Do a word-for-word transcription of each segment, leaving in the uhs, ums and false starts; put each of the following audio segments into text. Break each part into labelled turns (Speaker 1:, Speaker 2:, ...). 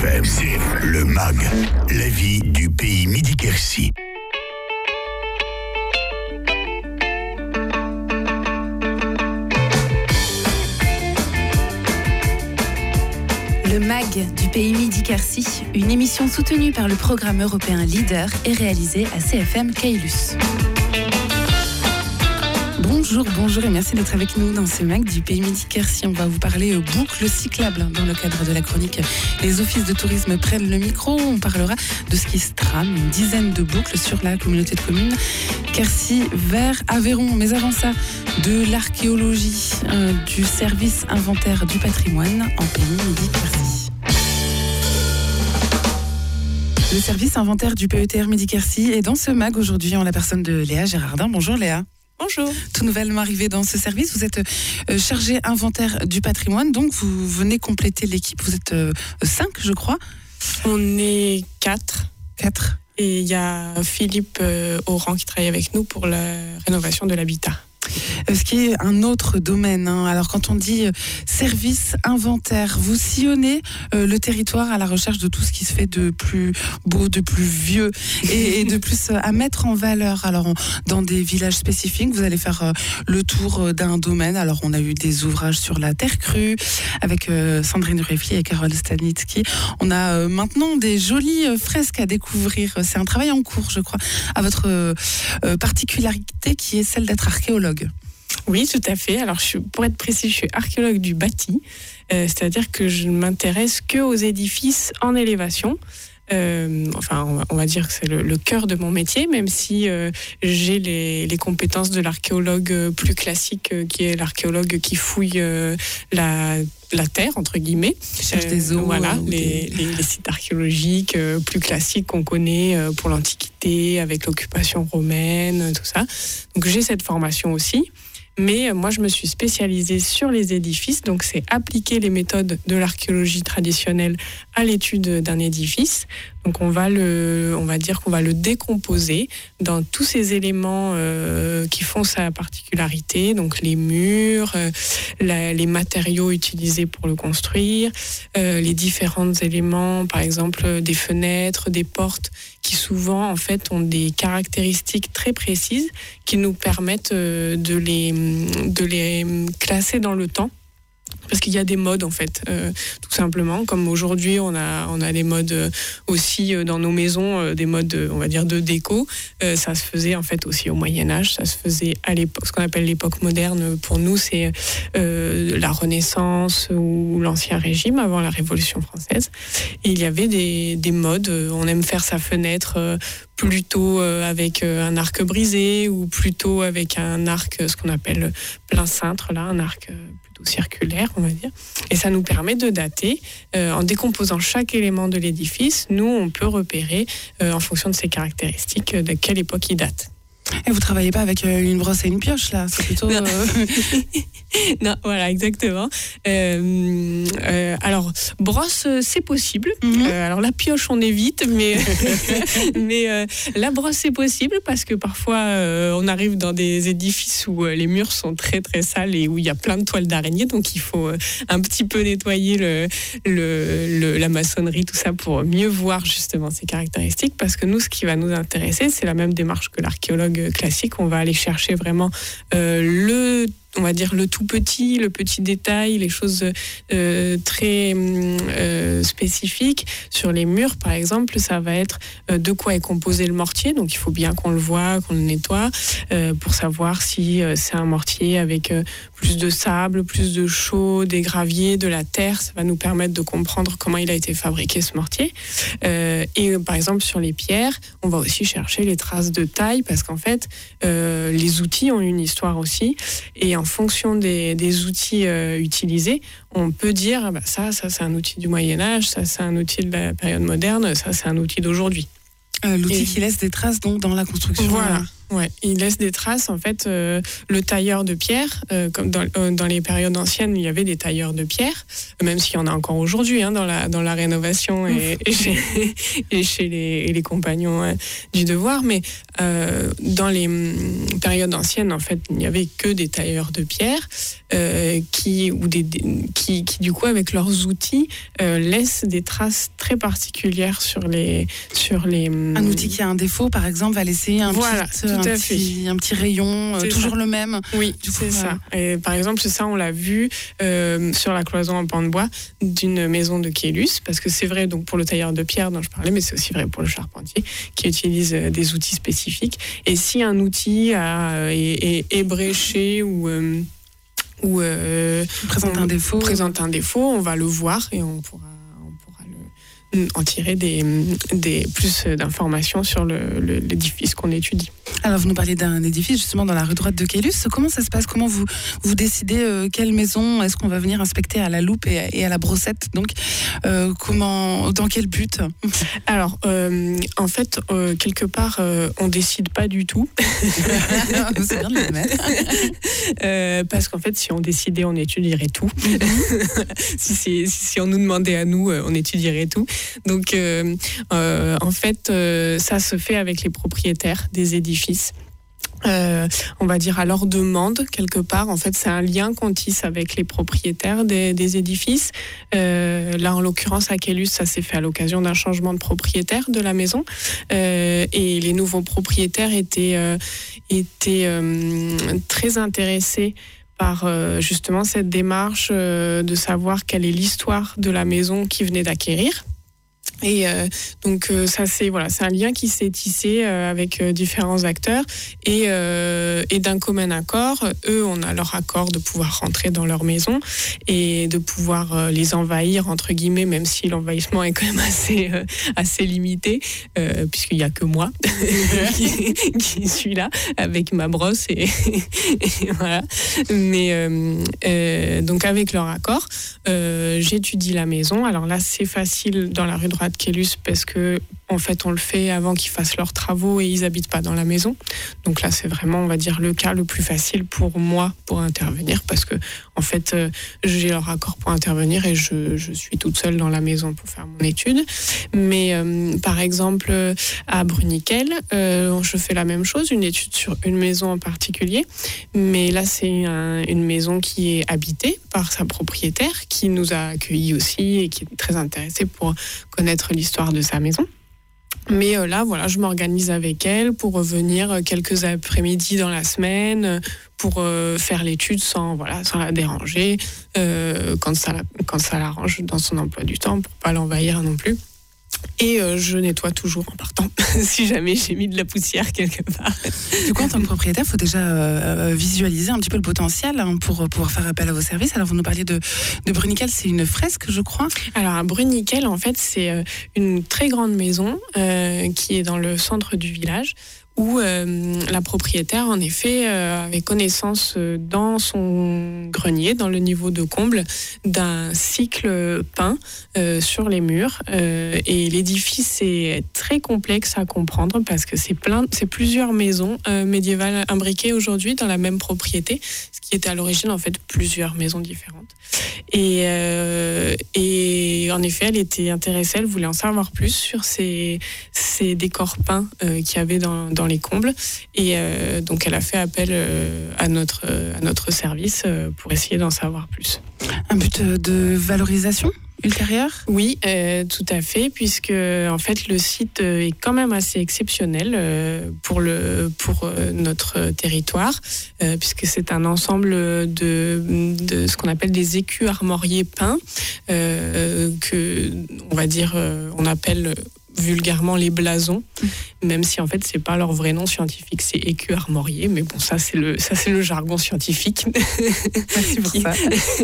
Speaker 1: M, le M A G, la vie du pays Midi-Quercy.
Speaker 2: Le M A G du pays Midi-Quercy, une émission soutenue par le programme européen Leader et réalisée à C F M Caylus. Bonjour, bonjour et merci d'être avec nous dans ce M A G du pays Midi-Quercy. On va vous parler boucles cyclables dans le cadre de la chronique. Les offices de tourisme prennent le micro. On parlera de ce qui se trame, une dizaine de boucles sur la communauté de communes Quercy vers Aveyron. Mais avant ça, de l'archéologie, euh, du service inventaire du patrimoine en pays Midi-Quercy. Le service inventaire du P E T R Midi-Quercy est dans ce M A G aujourd'hui en la personne de Léa Gérardin. Bonjour Léa.
Speaker 3: Bonjour.
Speaker 2: Tout nouvellement arrivé dans ce service, vous êtes euh, chargé inventaire du patrimoine, donc vous venez compléter l'équipe, vous êtes euh, cinq je crois.
Speaker 3: On est quatre.
Speaker 2: Quatre.
Speaker 3: Et il y a Philippe euh, Oran qui travaille avec nous pour la rénovation de l'habitat.
Speaker 2: Ce qui est un autre domaine. Hein. Alors quand on dit euh, service inventaire, vous sillonnez euh, le territoire à la recherche de tout ce qui se fait de plus beau, de plus vieux et, et de plus euh, à mettre en valeur. Alors on, dans des villages spécifiques, vous allez faire euh, le tour euh, d'un domaine. Alors on a eu des ouvrages sur la terre crue avec euh, Sandrine Ruffier et Carole Stanitsky. On a euh, maintenant des jolies euh, fresques à découvrir. C'est un travail en cours, je crois, à votre euh, euh, particularité qui est celle d'être archéologue.
Speaker 3: Oui, tout à fait. Alors, je, pour être précis, je suis archéologue du bâti, euh, c'est-à-dire que je ne m'intéresse que aux édifices en élévation. Euh, enfin, on va, on va dire que c'est le, le cœur de mon métier, même si euh, j'ai les, les compétences de l'archéologue plus classique, euh, qui est l'archéologue qui fouille euh, la la terre, entre guillemets.
Speaker 2: Cherche euh, des eaux.
Speaker 3: Voilà,
Speaker 2: euh,
Speaker 3: les,
Speaker 2: des...
Speaker 3: les, les sites archéologiques euh, plus classiques qu'on connaît euh, pour l'Antiquité, avec l'occupation romaine, tout ça. Donc j'ai cette formation aussi. Mais moi, je me suis spécialisée sur les édifices, donc c'est appliquer les méthodes de l'archéologie traditionnelle à l'étude d'un édifice. Donc on va le, on va dire qu'on va le décomposer dans tous ces éléments euh, qui font sa particularité, donc les murs, euh, la, les matériaux utilisés pour le construire, euh, les différents éléments, par exemple des fenêtres, des portes, qui souvent en fait ont des caractéristiques très précises qui nous permettent euh, de les de les classer dans le temps. Parce qu'il y a des modes en fait, euh, tout simplement. Comme aujourd'hui, on a on a des modes euh, aussi euh, dans nos maisons, euh, des modes, euh, on va dire, de déco. Euh, ça se faisait en fait aussi au Moyen Âge. Ça se faisait à l'époque, ce qu'on appelle l'époque moderne. Pour nous, c'est euh, la Renaissance ou l'Ancien Régime avant la Révolution française. Et il y avait des des modes. On aime faire sa fenêtre euh, plutôt euh, avec euh, un arc brisé ou plutôt avec un arc, ce qu'on appelle plein cintre, là, un arc euh, circulaire, on va dire. Et ça nous permet de dater. Euh, en décomposant chaque élément de l'édifice, nous, on peut repérer, euh, en fonction de ses caractéristiques, de quelle époque il date.
Speaker 2: Et vous travaillez pas avec une brosse et une pioche, là? C'est plutôt...
Speaker 3: Non,
Speaker 2: euh...
Speaker 3: non voilà, exactement. Euh, euh, alors, brosse, c'est possible. Mm-hmm. Euh, alors, la pioche, on évite, mais, mais euh, la brosse, c'est possible parce que parfois, euh, on arrive dans des édifices où euh, les murs sont très, très sales et où il y a plein de toiles d'araignée. Donc, il faut euh, un petit peu nettoyer le, le, le, la maçonnerie, tout ça, pour mieux voir justement ces caractéristiques. Parce que nous, ce qui va nous intéresser, c'est la même démarche que l'archéologue classique. On va aller chercher vraiment euh, le on va dire le tout petit, le petit détail, les choses euh, très euh, spécifiques. Sur les murs, par exemple, ça va être euh, de quoi est composé le mortier. Donc, il faut bien qu'on le voit, qu'on le nettoie, euh, pour savoir si euh, c'est un mortier avec euh, plus de sable, plus de chaux, des graviers, de la terre. Ça va nous permettre de comprendre comment il a été fabriqué, ce mortier. Euh, et par exemple, sur les pierres, on va aussi chercher les traces de taille, parce qu'en fait, euh, les outils ont une histoire aussi. Et en fonction des, des outils euh, utilisés, on peut dire bah, ça, ça c'est un outil du Moyen-Âge, ça c'est un outil de la période moderne, ça c'est un outil d'aujourd'hui.
Speaker 2: Euh, l'outil
Speaker 3: Et...
Speaker 2: qui laisse des traces donc dans la construction.
Speaker 3: Voilà. Ouais, il laisse des traces. En fait, euh, le tailleur de pierre, euh, comme dans, euh, dans les périodes anciennes, il y avait des tailleurs de pierre, même s'il y en a encore aujourd'hui hein, dans la dans la rénovation et, et chez, et chez les, et les compagnons hein, du devoir. Mais euh, dans les hum, périodes anciennes, en fait, il n'y avait que des tailleurs de pierre euh, qui ou des, des qui, qui du coup avec leurs outils euh, laissent des traces très particulières sur les sur les. Hum,
Speaker 2: un outil qui a un défaut, par exemple, va laisser un
Speaker 3: voilà,
Speaker 2: petit Un petit, un petit rayon, euh, toujours
Speaker 3: ça.
Speaker 2: le même.
Speaker 3: Oui, du c'est coup, ça. Et par exemple, ça, on l'a vu euh, sur la cloison en pan de bois d'une maison de Caylus, parce que c'est vrai donc pour le tailleur de pierre dont je parlais, mais c'est aussi vrai pour le charpentier qui utilise euh, des outils spécifiques. Et si un outil a, est, est ébréché ou euh, ou euh,
Speaker 2: présente un défaut,
Speaker 3: présente un défaut, on va le voir et on pourra en tirer des, des, plus d'informations sur le, le, l'édifice qu'on étudie.
Speaker 2: Alors, vous nous parlez d'un édifice justement dans la rue droite de Caylus. Comment ça se passe? Comment vous, vous décidez euh, quelle maison est-ce qu'on va venir inspecter à la loupe et à, et à la brossette? Donc, euh, comment, dans quel but?
Speaker 3: Alors, euh, en fait, euh, quelque part, euh, on décide pas du tout.
Speaker 2: C'est bien de le mettre.
Speaker 3: euh, parce qu'en fait, si on décidait, on étudierait tout. si, si, si on nous demandait à nous, on étudierait tout. Donc, euh, euh, en fait, euh, ça se fait avec les propriétaires des édifices. Euh, on va dire à leur demande quelque part. En fait, c'est un lien qu'on tisse avec les propriétaires des, des édifices. Euh, là, en l'occurrence, à Caylus, ça s'est fait à l'occasion d'un changement de propriétaire de la maison. Euh, et les nouveaux propriétaires étaient, euh, étaient euh, très intéressés par euh, justement cette démarche euh, de savoir quelle est l'histoire de la maison qu'ils venaient d'acquérir. Et euh, donc euh, ça c'est voilà, c'est un lien qui s'est tissé euh, avec euh, différents acteurs et, euh, et d'un commun accord, eux on a leur accord de pouvoir rentrer dans leur maison et de pouvoir euh, les envahir entre guillemets, même si l'envahissement est quand même assez euh, assez limité euh, puisqu'il y a que moi qui, qui suis là avec ma brosse et, et voilà. Mais euh, euh, donc avec leur accord, euh, j'étudie la maison. Alors là c'est facile dans la rue droite de Caylus parce que en fait on le fait avant qu'ils fassent leurs travaux et ils habitent pas dans la maison. Donc là c'est vraiment on va dire le cas le plus facile pour moi pour intervenir parce que en fait euh, j'ai leur accord pour intervenir et je, je suis toute seule dans la maison pour faire mon étude. Mais euh, par exemple à Bruniquel euh, je fais la même chose, une étude sur une maison en particulier, mais là c'est un, une maison qui est habitée par sa propriétaire qui nous a accueillis aussi et qui est très intéressée pour connaître l'histoire de sa maison. Mais euh, là, voilà, je m'organise avec elle pour revenir quelques après-midi dans la semaine pour euh, faire l'étude sans, voilà, sans la déranger, euh, quand ça, quand ça l'arrange dans son emploi du temps, pour pas l'envahir non plus. Et euh, je nettoie toujours en partant, si jamais j'ai mis de la poussière quelque part.
Speaker 2: Du coup, en tant que propriétaire, il faut déjà euh, visualiser un petit peu le potentiel hein, pour pouvoir faire appel à vos services. Alors, vous nous parliez de, de Bruniquel, c'est une fresque, je crois.
Speaker 3: Alors, à Bruniquel, en fait, c'est une très grande maison euh, qui est dans le centre du village, où euh, la propriétaire, en effet, euh, avait connaissance euh, dans son grenier, dans le niveau de comble, d'un cycle peint euh, sur les murs. Euh, et l'édifice est très complexe à comprendre parce que c'est plein, c'est plusieurs maisons euh, médiévales imbriquées aujourd'hui dans la même propriété, ce qui était à l'origine en fait plusieurs maisons différentes. Et, euh, et en effet, elle était intéressée, elle voulait en savoir plus sur ces, ces décors peints euh, qu'il y avait dans, dans les combles. Et euh, donc, elle a fait appel euh, à, notre, euh, à notre service euh, pour essayer d'en savoir plus.
Speaker 2: Un but de valorisation ultérieure ?
Speaker 3: Oui, euh, tout à fait, puisque en fait le site est quand même assez exceptionnel euh, pour le pour euh, notre territoire, euh, puisque c'est un ensemble de de ce qu'on appelle des écus armoriés peints, euh, que on va dire euh, on appelle vulgairement les blasons, même si en fait c'est pas leur vrai nom scientifique, c'est écu armorié, mais bon ça c'est le ça c'est le jargon scientifique.
Speaker 2: Merci pour ça.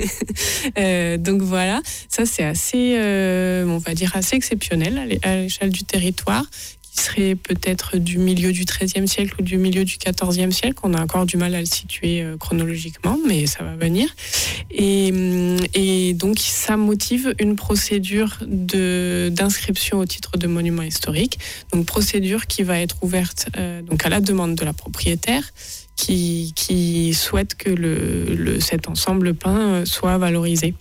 Speaker 3: euh, donc voilà, ça c'est assez, euh, on va dire assez exceptionnel à l'échelle du territoire, qui serait peut-être du milieu du treizième siècle ou du milieu du quatorzième siècle. On a encore du mal à le situer euh, chronologiquement, mais ça va venir. Et, et donc, ça motive une procédure de, d'inscription au titre de monument historique. Donc, procédure qui va être ouverte euh, donc à la demande de la propriétaire, qui, qui souhaite que le, le, cet ensemble peint soit valorisé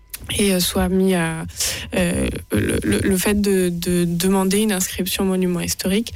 Speaker 3: et soit mis à... Euh, le, le, le fait de, de demander une inscription monument historique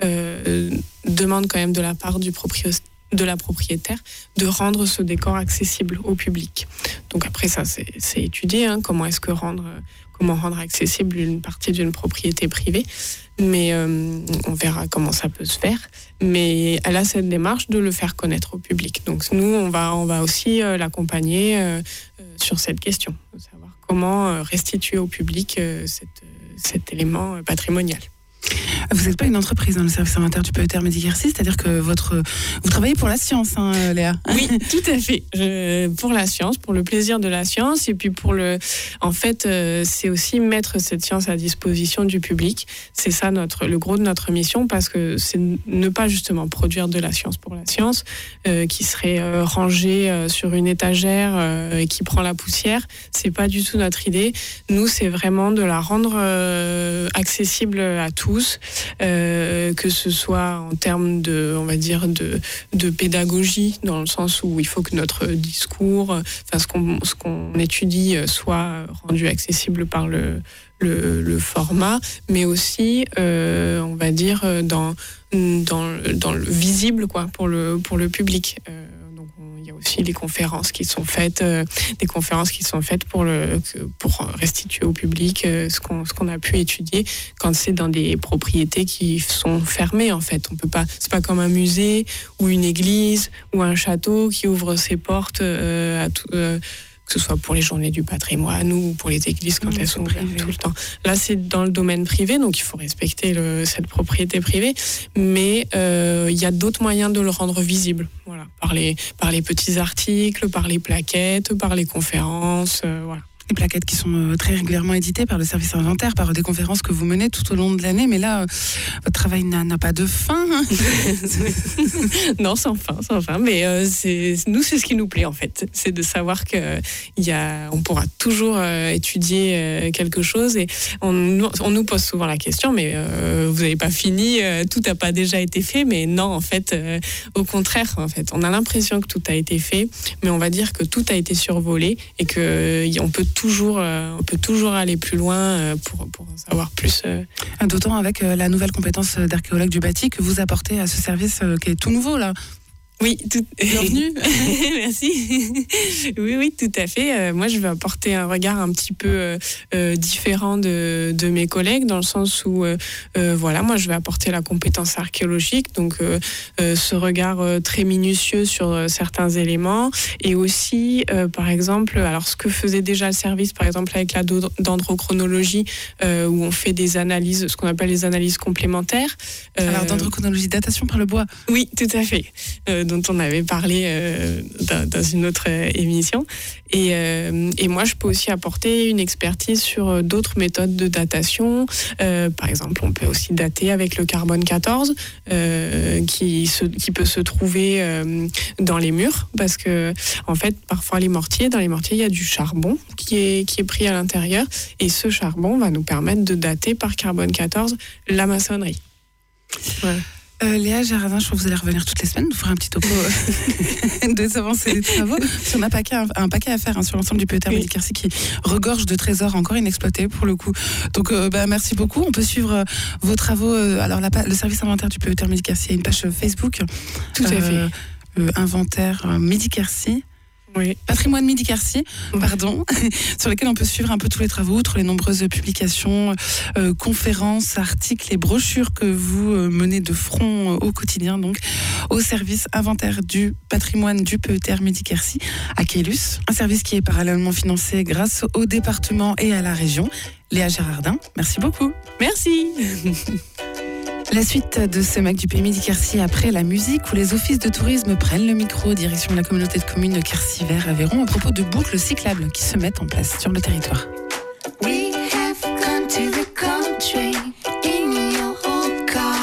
Speaker 3: euh, demande quand même de la part du propriétaire de la propriétaire de rendre ce décor accessible au public. Donc après ça c'est, c'est étudié, hein, comment est-ce que rendre comment rendre accessible une partie d'une propriété privée, mais euh, on verra comment ça peut se faire. Mais elle a cette démarche de le faire connaître au public. Donc nous on va on va aussi euh, l'accompagner euh, euh, sur cette question, de savoir comment euh, restituer au public euh, cette, euh, cet élément euh, patrimonial.
Speaker 2: Vous n'êtes pas une entreprise dans le service inventaire du P E T R Medi-Quercy, c'est-à-dire que votre, vous travaillez pour la science, hein, Léa?
Speaker 3: Oui, tout à fait. Je, pour la science, pour le plaisir de la science, et puis pour le, en fait, euh, c'est aussi mettre cette science à disposition du public. C'est ça notre, le gros de notre mission, parce que c'est ne pas justement produire de la science pour la science, euh, qui serait euh, rangée euh, sur une étagère euh, et qui prend la poussière. C'est pas du tout notre idée. Nous, c'est vraiment de la rendre euh, accessible à tous. Euh, que ce soit en termes de, on va dire, de, de pédagogie, dans le sens où il faut que notre discours, enfin ce qu'on, ce qu'on étudie soit rendu accessible par le, le, le format, mais aussi, euh, on va dire, dans, dans, dans le visible, quoi, pour le, pour le public. Euh, Il y a aussi les conférences qui sont faites, euh, des conférences qui sont faites pour le, pour restituer au public euh, ce qu'on, ce qu'on a pu étudier quand c'est dans des propriétés qui sont fermées en fait. On peut pas, c'est pas comme un musée ou une église ou un château qui ouvre ses portes euh, à tout. Euh, que ce soit pour les journées du patrimoine ou pour les églises quand mmh, elles sont ouvertes tout le temps. Là, c'est dans le domaine privé, donc il faut respecter le, cette propriété privée, mais euh, il y a d'autres moyens de le rendre visible, voilà, par les, par les petits articles, par les plaquettes, par les conférences, euh, voilà.
Speaker 2: Les plaquettes qui sont très régulièrement éditées par le service inventaire, par des conférences que vous menez tout au long de l'année. Mais là, votre travail n'a, n'a pas de fin.
Speaker 3: Non, sans fin, sans fin. Mais euh, c'est, nous, c'est ce qui nous plaît, en fait. C'est de savoir qu'on pourra toujours euh, étudier euh, quelque chose. Et on, on nous pose souvent la question, mais euh, vous n'avez pas fini, euh, tout n'a pas déjà été fait. Mais non, en fait, euh, au contraire, en fait, on a l'impression que tout a été fait, mais on va dire que tout a été survolé et qu'on euh, peut toujours, euh, on peut toujours aller plus loin euh, pour, pour en savoir plus. Euh.
Speaker 2: D'autant avec euh, la nouvelle compétence d'archéologue du bâti que vous apportez à ce service euh, qui est tout nouveau là.
Speaker 3: Oui, tout...
Speaker 2: bienvenue.
Speaker 3: Merci. Oui, oui, tout à fait. Euh, moi, je vais apporter un regard un petit peu euh, différent de, de mes collègues, dans le sens où, euh, euh, voilà, moi, je vais apporter la compétence archéologique, donc euh, euh, ce regard euh, très minutieux sur euh, certains éléments, et aussi, euh, par exemple, alors ce que faisait déjà le service, par exemple, avec la dendrochronologie, euh, où on fait des analyses, ce qu'on appelle les analyses complémentaires.
Speaker 2: Euh, alors, dendrochronologie, datation par le bois.
Speaker 3: Oui, tout à fait. Euh, dont on avait parlé euh, dans, dans une autre euh, émission. Et, euh, et moi, je peux aussi apporter une expertise sur d'autres méthodes de datation. Euh, par exemple, on peut aussi dater avec le carbone quatorze, euh, qui, se, qui peut se trouver euh, dans les murs, parce que, en fait, parfois, les mortiers, dans les mortiers, il y a du charbon qui est, qui est pris à l'intérieur, et ce charbon va nous permettre de dater par carbone quatorze la maçonnerie.
Speaker 2: Voilà. Euh, Léa Jardin, je crois que vous allez revenir toutes les semaines, nous faire un petit topo de avancées des travaux. On a un paquet, un, un paquet à faire hein, sur l'ensemble du P E T R Medi-Quercy qui regorge de trésors encore inexploités pour le coup. Donc euh, bah, merci beaucoup. On peut suivre euh, vos travaux. Euh, alors la, le service inventaire du P E T R Medi-Quercy a une page Facebook.
Speaker 3: Tout à fait.
Speaker 2: Euh, euh, inventaire euh, Medi-Quercy.
Speaker 3: Oui.
Speaker 2: Patrimoine Medi-Quercy, pardon, sur lesquels on peut suivre un peu tous les travaux, outre les nombreuses publications, euh, conférences, articles et brochures que vous euh, menez de front euh, au quotidien, donc au service inventaire du patrimoine du P E T R Medi-Quercy à Caylus, un service qui est parallèlement financé grâce au département et à la région. Léa Gérardin, merci beaucoup.
Speaker 3: Merci.
Speaker 2: La suite de ce Mac du P Medi-Quercy après la musique où les offices de tourisme prennent le micro direction de la communauté de communes de Quercy-Vert-Aveyron à propos de boucles cyclables qui se mettent en place sur le territoire.
Speaker 4: We have come to the country in your old car.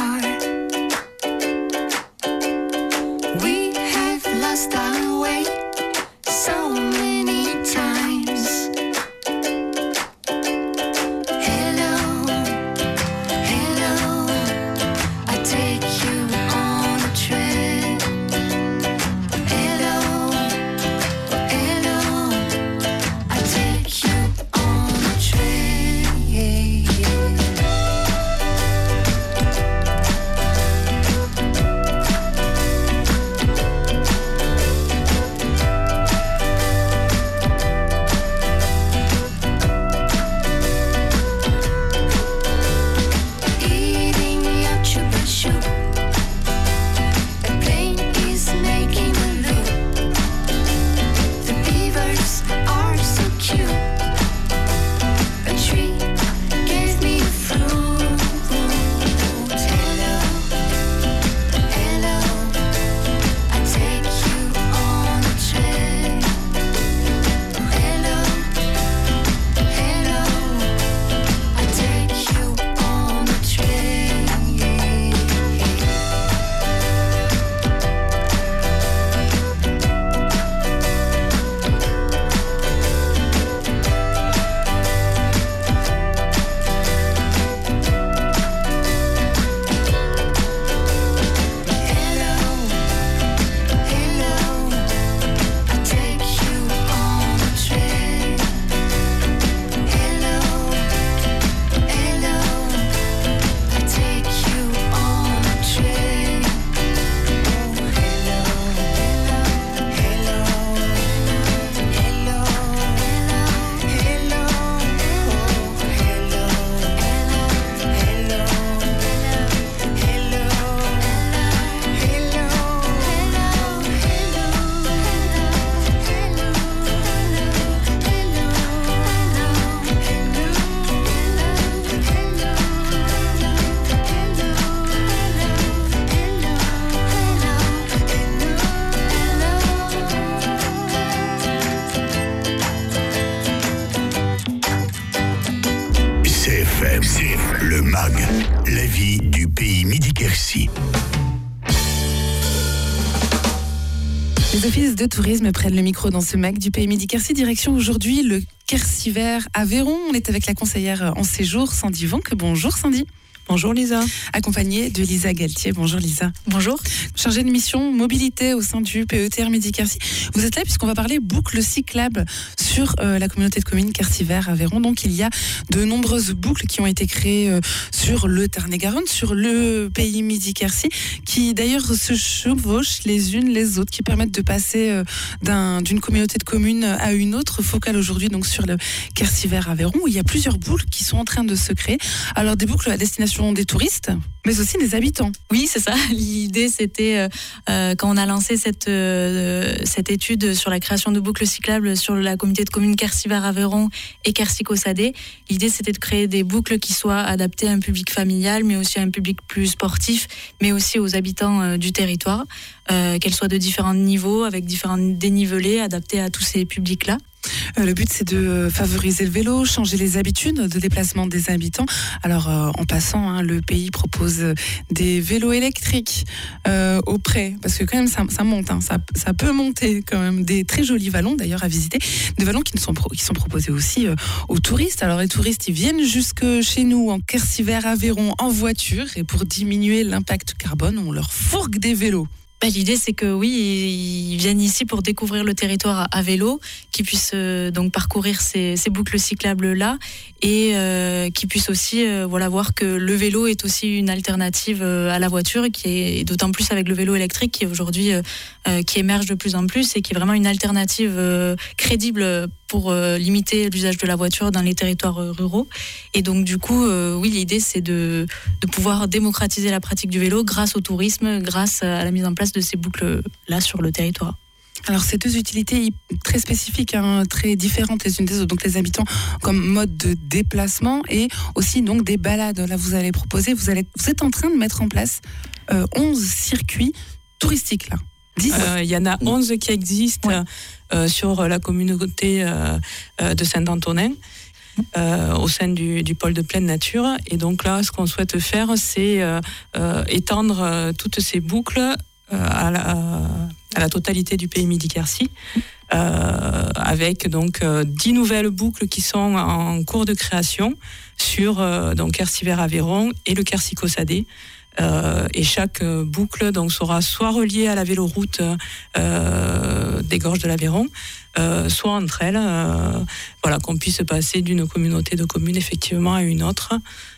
Speaker 1: M, le M A G, la vie du pays Midi-Quercy.
Speaker 2: Les offices de tourisme prennent le micro dans ce M A G du pays Midi-Quercy. Direction aujourd'hui le Quercy Vert Aveyron. On est avec la conseillère en séjour, Sandy Vonck. Bonjour Sandy.
Speaker 4: Bonjour Lisa.
Speaker 2: Accompagnée de Lisa Galtier. Bonjour Lisa.
Speaker 5: Bonjour.
Speaker 2: Chargée de mission mobilité au sein du P E T R Midi-Quercy. Vous êtes là puisqu'on va parler boucle cyclable sur euh, la communauté de communes Quercy Vert Aveyron. Donc il y a de nombreuses boucles qui ont été créées euh, sur le Tarn-et-Garonne, sur le pays Midi-Quercy, qui d'ailleurs se chevauchent les unes les autres, qui permettent de passer euh, d'un, d'une communauté de communes à une autre. Focale aujourd'hui donc sur le Quercy Vert Aveyron, où il y a plusieurs boucles qui sont en train de se créer. Alors des boucles à destination des touristes, mais aussi des habitants.
Speaker 5: Oui, c'est ça. L'idée, c'était, euh, quand on a lancé cette, euh, cette étude sur la création de boucles cyclables sur la communauté de communes Quercy Vert Aveyron et Quercy-Caussade, l'idée, c'était de créer des boucles qui soient adaptées à un public familial, mais aussi à un public plus sportif, mais aussi aux habitants euh, du territoire, euh, qu'elles soient de différents niveaux, avec différents dénivelés, adaptés à tous ces publics-là.
Speaker 2: Le but, c'est de favoriser le vélo, changer les habitudes de déplacement des habitants. Alors, euh, en passant, hein, le pays propose des vélos électriques euh, au prêt, parce que quand même, ça, ça monte, hein, ça, ça peut monter quand même. Des très jolis vallons, d'ailleurs, à visiter. Des vallons qui, ne sont, pro- qui sont proposés aussi euh, aux touristes. Alors, les touristes, ils viennent jusque chez nous, en Quercy Vert Aveyron, en voiture. Et pour diminuer l'impact carbone, on leur fourgue des vélos.
Speaker 5: Bah, l'idée, c'est que oui, ils viennent ici pour découvrir le territoire à vélo, qu'ils puissent euh, donc parcourir ces, ces boucles cyclables-là et euh, qu'ils puissent aussi euh, voilà, voir que le vélo est aussi une alternative euh, à la voiture, qui est, et d'autant plus avec le vélo électrique qui est aujourd'hui euh, euh, qui émerge de plus en plus et qui est vraiment une alternative euh, crédible pour euh, limiter l'usage de la voiture dans les territoires euh, ruraux. Et donc du coup, euh, oui, l'idée, c'est de, de pouvoir démocratiser la pratique du vélo grâce au tourisme, grâce à la mise en place de ces boucles-là sur le territoire.
Speaker 2: Alors, ces deux utilités très spécifiques, hein, très différentes les unes des autres, donc les habitants comme mode de déplacement et aussi donc des balades. Là, vous allez proposer, vous, allez, vous êtes en train de mettre en place euh, onze circuits touristiques, là.
Speaker 4: Il euh, y en a onze qui existent ouais. euh, sur la communauté euh, de Saint-Antonin. Euh, au sein du, du pôle de pleine nature. Et donc là, ce qu'on souhaite faire, c'est euh, euh, étendre euh, toutes ces boucles euh, à, la, à la totalité du pays Midi-Quercy, euh, avec donc euh, dix nouvelles boucles qui sont en cours de création sur euh, donc Quercy Vert Aveyron et le Quercy-Caussade. Euh, et chaque euh, boucle donc sera soit reliée à la véloroute euh, des Gorges de l'Aveyron, euh, soit entre elles, euh, voilà, qu'on puisse passer d'une communauté de communes effectivement à une autre,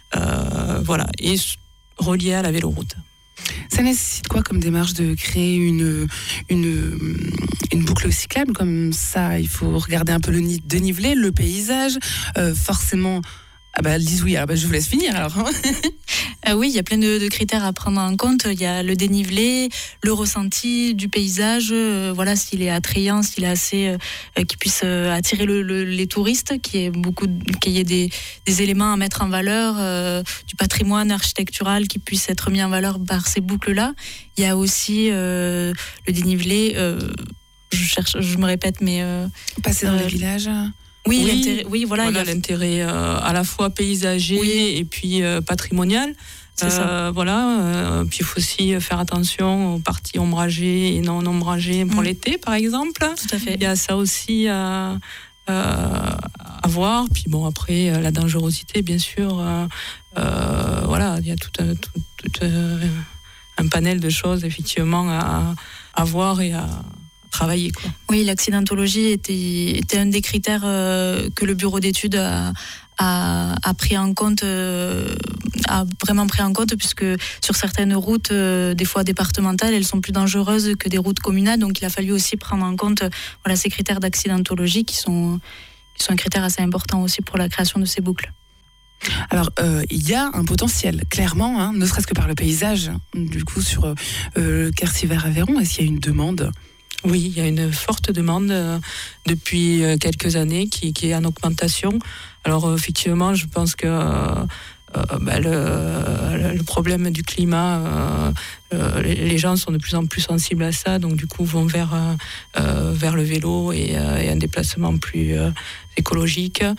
Speaker 4: euh, voilà, et reliée à la véloroute.
Speaker 2: Ça nécessite quoi comme démarche de créer une, une, une boucle cyclable comme ça? Il faut regarder un peu le dénivelé, le paysage, euh, forcément. Ah bah Lise, oui, alors bah, je vous laisse finir alors.
Speaker 5: euh, oui, il y a plein de, de critères à prendre en compte. Il y a le dénivelé, le ressenti du paysage, euh, voilà, s'il est attrayant, s'il est assez, euh, qui puisse euh, attirer le, le, les touristes, qu'il y ait beaucoup, qu'il y ait des, des éléments à mettre en valeur, euh, du patrimoine architectural qui puisse être mis en valeur par ces boucles-là. Il y a aussi euh, le dénivelé. Euh, je cherche, je me répète, mais euh,
Speaker 2: passer dans
Speaker 5: euh,
Speaker 2: les villages.
Speaker 5: Oui,
Speaker 4: oui,
Speaker 5: l'intérêt, oui, voilà,
Speaker 4: voilà
Speaker 5: il y a...
Speaker 4: l'intérêt euh, à la fois paysager oui. et puis euh, patrimonial.
Speaker 5: C'est
Speaker 4: euh,
Speaker 5: ça.
Speaker 4: Voilà. Euh, puis il faut aussi faire attention aux parties ombragées et non ombragées pour mmh. l'été, par exemple.
Speaker 5: Tout à fait.
Speaker 4: Il y a ça aussi à, euh, à voir. Puis bon, après la dangerosité, bien sûr. Euh, euh, voilà, il y a tout, un, tout, tout euh, un panel de choses effectivement à, à voir et à travailler, quoi.
Speaker 5: Oui, l'accidentologie était, était un des critères euh, que le bureau d'études a, a, a pris en compte, euh, a vraiment pris en compte, puisque sur certaines routes, euh, des fois départementales, elles sont plus dangereuses que des routes communales. Donc il a fallu aussi prendre en compte voilà, ces critères d'accidentologie qui sont, qui sont un critère assez important aussi pour la création de ces boucles.
Speaker 2: Alors, euh, il y a un potentiel, clairement, hein, ne serait-ce que par le paysage, du coup, sur euh, le Quercy Vert Aveyron. Est-ce qu'il y a une demande ?
Speaker 4: Oui, il y a une forte demande euh, depuis euh, quelques années qui, qui est en augmentation. Alors euh, effectivement, je pense que euh, euh, bah, le, le problème du climat, euh, euh, les, les gens sont de plus en plus sensibles à ça, donc du coup vont vers, euh, vers le vélo et, euh, et un déplacement plus euh, écologique.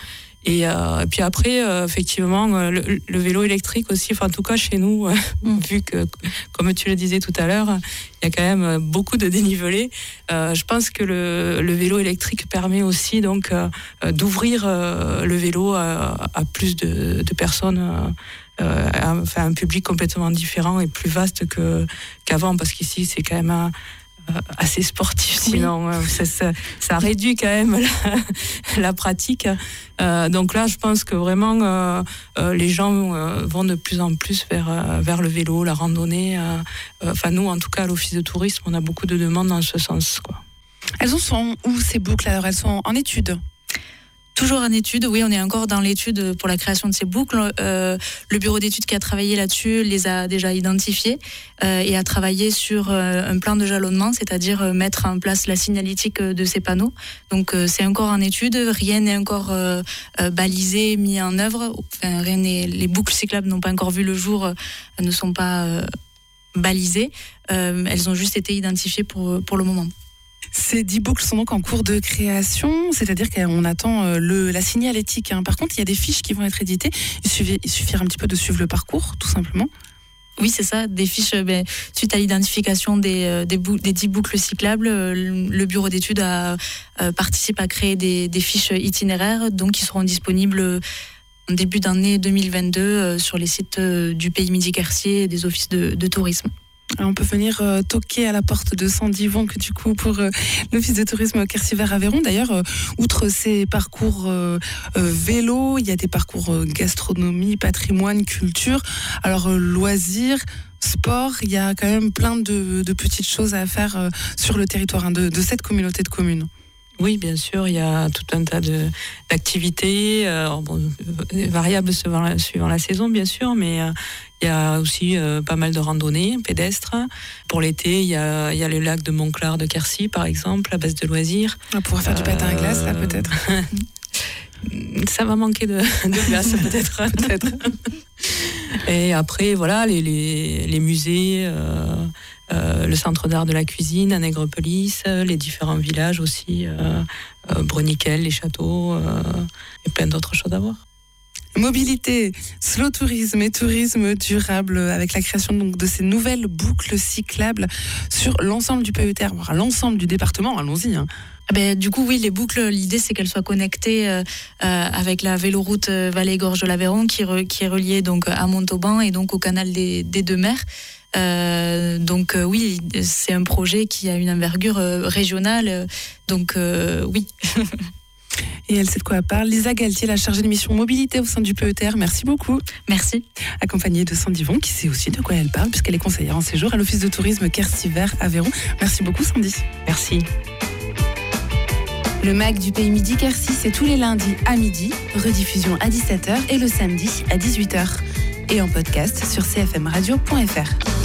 Speaker 4: Et, euh, et puis après, euh, effectivement, le, le vélo électrique aussi, enfin, en tout cas chez nous, euh, mm. vu que, comme tu le disais tout à l'heure, il y a quand même beaucoup de dénivelé. Euh, je pense que le, le vélo électrique permet aussi donc euh, d'ouvrir euh, le vélo à, à plus de, de personnes, euh, à, enfin, un public complètement différent et plus vaste que, qu'avant, parce qu'ici, c'est quand même un, assez sportif, sinon oui. ça, ça, ça réduit quand même la, la pratique. Euh, donc là, je pense que vraiment euh, euh, les gens euh, vont de plus en plus vers, euh, vers le vélo, la randonnée. Euh, euh, enfin, nous, en tout cas, à l'Office de tourisme, on a beaucoup de demandes dans ce sens, quoi.
Speaker 2: Elles en sont où ces boucles? Alors, elles sont en étude?
Speaker 5: Toujours en étude, oui, on est encore dans l'étude pour la création de ces boucles. Euh, le bureau d'études qui a travaillé là-dessus les a déjà identifiées euh, et a travaillé sur euh, un plan de jalonnement, c'est-à-dire euh, mettre en place la signalétique de ces panneaux. Donc euh, c'est encore en étude, rien n'est encore euh, euh, balisé, mis en œuvre. Enfin, rien n'est, les boucles cyclables n'ont pas encore vu le jour, euh, ne sont pas euh, balisées. Euh, elles ont juste été identifiées pour, pour le moment.
Speaker 2: Ces dix boucles sont donc en cours de création, c'est-à-dire qu'on attend le, la signalétique. Hein. Par contre, il y a des fiches qui vont être éditées. Il, suffit, il suffira un petit peu de suivre le parcours, tout simplement.
Speaker 5: Oui, c'est ça, des fiches, ben, suite à l'identification des, des, bou- des dix boucles cyclables, le bureau d'études a, euh, participe à créer des, des fiches itinéraires, donc qui seront disponibles en début d'année deux mille vingt-deux euh, sur les sites euh, du Pays Midi-Quercy et des offices de, de tourisme.
Speaker 2: Alors on peut venir euh, toquer à la porte de Sandy Vonck du coup pour euh, l'office de tourisme Quercy-Vert-Aveyron. D'ailleurs, euh, outre ces parcours euh, euh, vélo, il y a des parcours euh, gastronomie, patrimoine, culture. Alors euh, loisirs, sport, il y a quand même plein de, de petites choses à faire euh, sur le territoire hein, de, de cette communauté de communes.
Speaker 4: Oui, bien sûr, il y a tout un tas de, d'activités, euh, bon, variables suivant la, suivant la saison, bien sûr, mais euh, il y a aussi euh, pas mal de randonnées pédestres. Pour l'été, il y a, il y a le lac de Montclar de Quercy, par exemple, à base de loisirs.
Speaker 2: On pourra faire euh, du patin à glace, là, peut-être.
Speaker 4: Ça va manquer de, de glace, peut-être. peut-être. Et après, voilà, les, les, les musées... Euh, Euh, le centre d'art de la cuisine à Nègrepelisse, les différents villages aussi, euh, euh, Bruniquel, les châteaux, euh, et plein d'autres choses à voir.
Speaker 2: Mobilité, slow tourisme et tourisme durable avec la création donc de ces nouvelles boucles cyclables sur l'ensemble du P E T R, voire l'ensemble du département, allons-y. Hein.
Speaker 5: Ah ben, du coup, oui, les boucles, l'idée c'est qu'elles soient connectées euh, avec la véloroute Vallée-Gorge de l'Aveyron qui, re, qui est reliée donc, à Montauban et donc au canal des, des Deux Mers. Euh, donc euh, oui, c'est un projet qui a une envergure euh, régionale, euh, donc euh, oui.
Speaker 2: Et elle sait de quoi elle parle. Lisa Galtier, la chargée de mission mobilité au sein du P E T R, merci beaucoup.
Speaker 5: Merci.
Speaker 2: Accompagnée de Sandy Vonck, qui sait aussi de quoi elle parle, puisqu'elle est conseillère en séjour à l'Office de tourisme Quercy-Vert-Aveyron. Merci beaucoup Sandy.
Speaker 4: Merci.
Speaker 6: Le Mag du Pays Midi-Quercy, c'est tous les lundis à midi, rediffusion à dix-sept heures et le samedi à dix-huit heures. Et en podcast sur c f m radio point f r.